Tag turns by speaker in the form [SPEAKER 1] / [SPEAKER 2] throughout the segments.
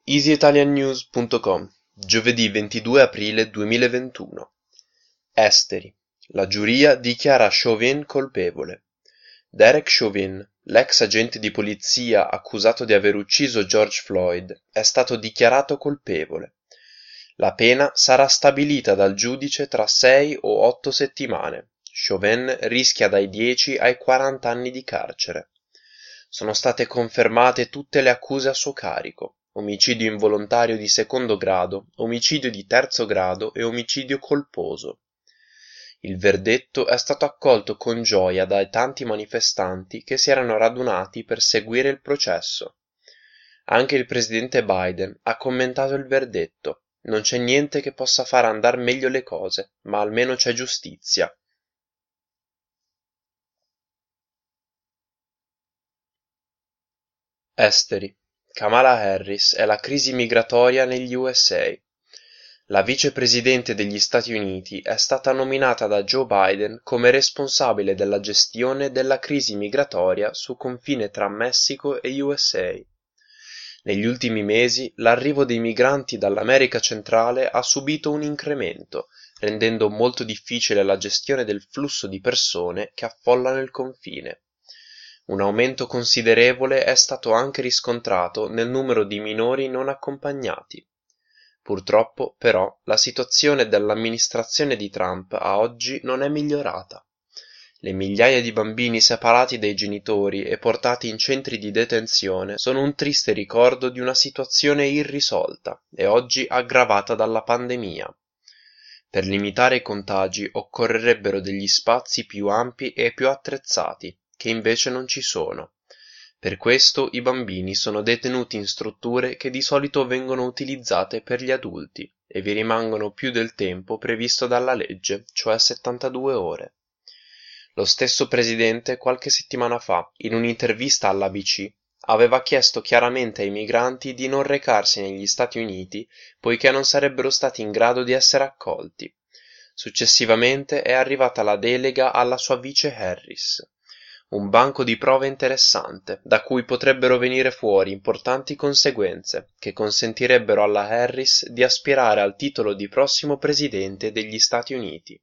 [SPEAKER 1] EasyItalianNews.com, giovedì 22 aprile 2021. Esteri. La giuria dichiara Chauvin colpevole. Derek Chauvin, l'ex agente di polizia accusato di aver ucciso George Floyd, è stato dichiarato colpevole. La pena sarà stabilita dal giudice tra 6 o 8 settimane. Chauvin rischia dai 10 ai 40 anni di carcere. Sono state confermate tutte le accuse a suo carico: omicidio involontario di secondo grado, omicidio di terzo grado e omicidio colposo. Il verdetto è stato accolto con gioia dai tanti manifestanti che si erano radunati per seguire il processo. Anche il presidente Biden ha commentato il verdetto: non c'è niente che possa far andar meglio le cose, ma almeno c'è giustizia. Esteri. Kamala Harris e la crisi migratoria negli USA. La vicepresidente degli Stati Uniti è stata nominata da Joe Biden come responsabile della gestione della crisi migratoria sul confine tra Messico e USA. Negli ultimi mesi l'arrivo dei migranti dall'America centrale ha subito un incremento, rendendo molto difficile la gestione del flusso di persone che affollano il confine. Un aumento considerevole è stato anche riscontrato nel numero di minori non accompagnati. Purtroppo, però, la situazione dell'amministrazione di Trump a oggi non è migliorata. Le migliaia di bambini separati dai genitori e portati in centri di detenzione sono un triste ricordo di una situazione irrisolta e oggi aggravata dalla pandemia. Per limitare i contagi occorrerebbero degli spazi più ampi e più attrezzati, che invece non ci sono. Per questo i bambini sono detenuti in strutture che di solito vengono utilizzate per gli adulti e vi rimangono più del tempo previsto dalla legge, cioè 72 ore. Lo stesso presidente qualche settimana fa, in un'intervista all'ABC, aveva chiesto chiaramente ai migranti di non recarsi negli Stati Uniti poiché non sarebbero stati in grado di essere accolti. Successivamente è arrivata la delega alla sua vice Harris. Un banco di prove interessante, da cui potrebbero venire fuori importanti conseguenze, che consentirebbero alla Harris di aspirare al titolo di prossimo presidente degli Stati Uniti.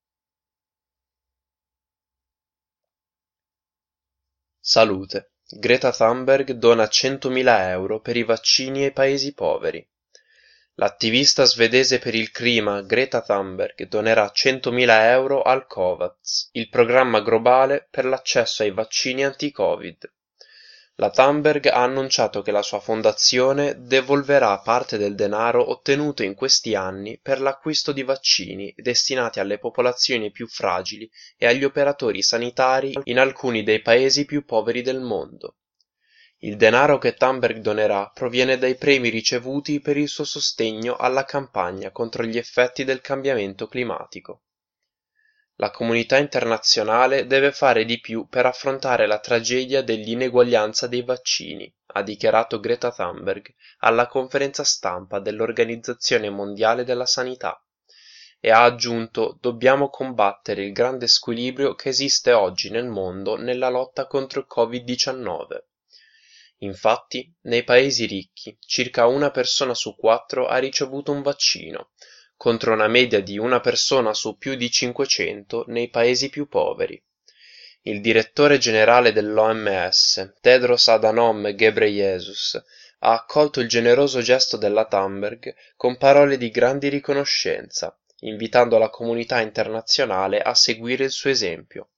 [SPEAKER 1] Salute. Greta Thunberg dona 100.000 euro per i vaccini ai paesi poveri. L'attivista svedese per il clima Greta Thunberg donerà 100.000 euro al COVAX, il programma globale per l'accesso ai vaccini anti-Covid. La Thunberg ha annunciato che la sua fondazione devolverà parte del denaro ottenuto in questi anni per l'acquisto di vaccini destinati alle popolazioni più fragili e agli operatori sanitari in alcuni dei paesi più poveri del mondo. Il denaro che Thunberg donerà proviene dai premi ricevuti per il suo sostegno alla campagna contro gli effetti del cambiamento climatico. La comunità internazionale deve fare di più per affrontare la tragedia dell'ineguaglianza dei vaccini, ha dichiarato Greta Thunberg alla conferenza stampa dell'Organizzazione Mondiale della Sanità e ha aggiunto: dobbiamo combattere il grande squilibrio che esiste oggi nel mondo nella lotta contro il Covid-19. Infatti, nei paesi ricchi, circa una persona su 4 ha ricevuto un vaccino, contro una media di una persona su più di 500 nei paesi più poveri. Il direttore generale dell'OMS, Tedros Adhanom Ghebreyesus, ha accolto il generoso gesto della Thunberg con parole di grande riconoscenza, invitando la comunità internazionale a seguire il suo esempio.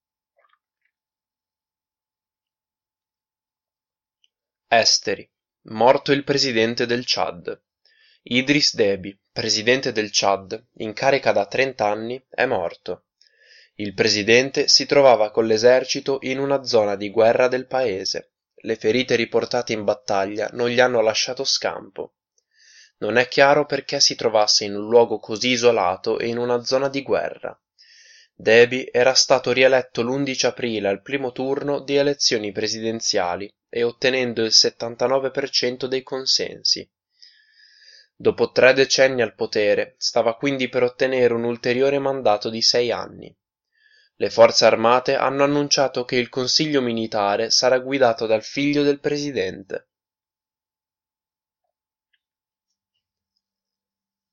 [SPEAKER 1] Esteri. Morto il presidente del Ciad. Idriss Déby, presidente del Ciad, in carica da 30 anni, è morto. Il presidente si trovava con l'esercito in una zona di guerra del paese. Le ferite riportate in battaglia non gli hanno lasciato scampo. Non è chiaro perché si trovasse in un luogo così isolato e in una zona di guerra. Déby era stato rieletto l'11 aprile al primo turno di elezioni presidenziali e ottenendo il 79% dei consensi. Dopo 3 decenni al potere, stava quindi per ottenere un ulteriore mandato di 6 anni. Le forze armate hanno annunciato che il consiglio militare sarà guidato dal figlio del presidente.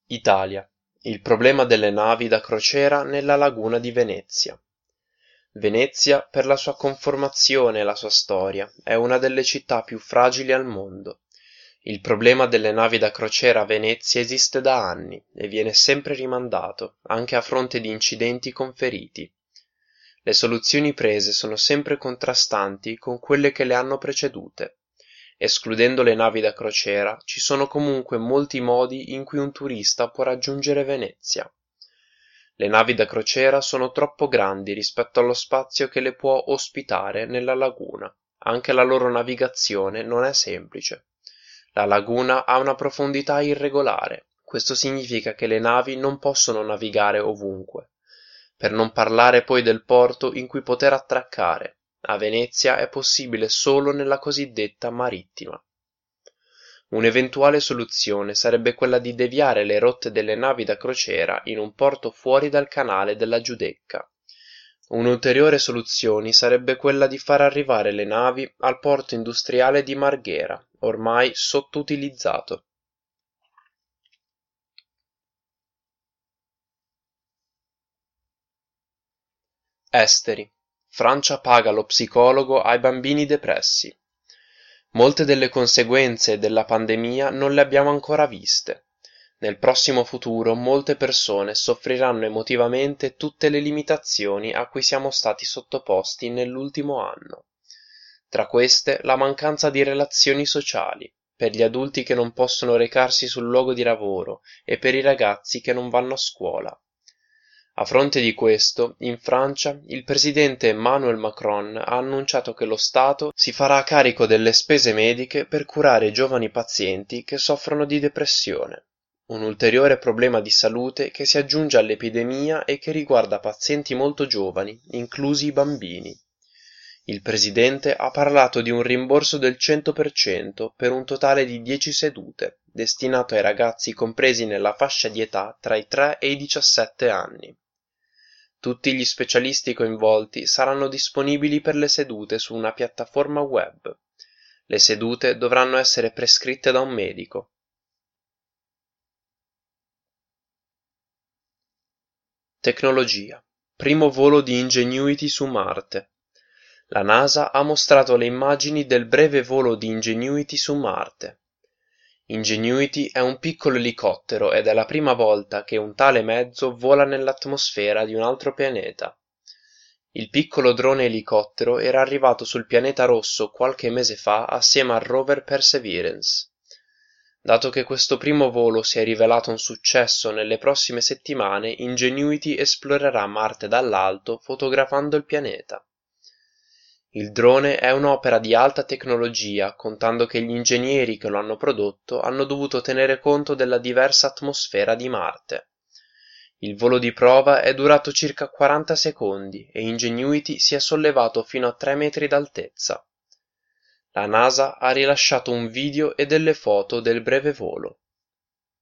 [SPEAKER 1] Italia. Il problema delle navi da crociera nella laguna di Venezia. Venezia, per la sua conformazione e la sua storia, è una delle città più fragili al mondo. Il problema delle navi da crociera a Venezia esiste da anni e viene sempre rimandato, anche a fronte di incidenti con feriti. Le soluzioni prese sono sempre contrastanti con quelle che le hanno precedute. Escludendo le navi da crociera, ci sono comunque molti modi in cui un turista può raggiungere Venezia. Le navi da crociera sono troppo grandi rispetto allo spazio che le può ospitare nella laguna. Anche la loro navigazione non è semplice. La laguna ha una profondità irregolare. Questo significa che le navi non possono navigare ovunque. Per non parlare poi del porto in cui poter attraccare. A Venezia è possibile solo nella cosiddetta marittima. Un'eventuale soluzione sarebbe quella di deviare le rotte delle navi da crociera in un porto fuori dal canale della Giudecca. Un'ulteriore soluzione sarebbe quella di far arrivare le navi al porto industriale di Marghera, ormai sottoutilizzato. Esteri. Francia paga lo psicologo ai bambini depressi. Molte delle conseguenze della pandemia non le abbiamo ancora viste. Nel prossimo futuro molte persone soffriranno emotivamente tutte le limitazioni a cui siamo stati sottoposti nell'ultimo anno. Tra queste la mancanza di relazioni sociali, per gli adulti che non possono recarsi sul luogo di lavoro e per i ragazzi che non vanno a scuola. A fronte di questo, in Francia, il presidente Emmanuel Macron ha annunciato che lo Stato si farà carico delle spese mediche per curare i giovani pazienti che soffrono di depressione, un ulteriore problema di salute che si aggiunge all'epidemia e che riguarda pazienti molto giovani, inclusi i bambini. Il presidente ha parlato di un rimborso del 100% per un totale di 10 sedute, destinato ai ragazzi compresi nella fascia di età tra i 3 e i 17 anni. Tutti gli specialisti coinvolti saranno disponibili per le sedute su una piattaforma web. Le sedute dovranno essere prescritte da un medico. Tecnologia. Primo volo di Ingenuity su Marte. La NASA ha mostrato le immagini del breve volo di Ingenuity su Marte. Ingenuity è un piccolo elicottero ed è la prima volta che un tale mezzo vola nell'atmosfera di un altro pianeta. Il piccolo drone elicottero era arrivato sul pianeta rosso qualche mese fa assieme al rover Perseverance. Dato che questo primo volo si è rivelato un successo, nelle prossime settimane Ingenuity esplorerà Marte dall'alto fotografando il pianeta. Il drone è un'opera di alta tecnologia, contando che gli ingegneri che lo hanno prodotto hanno dovuto tenere conto della diversa atmosfera di Marte. Il volo di prova è durato circa 40 secondi e Ingenuity si è sollevato fino a 3 metri d'altezza. La NASA ha rilasciato un video e delle foto del breve volo.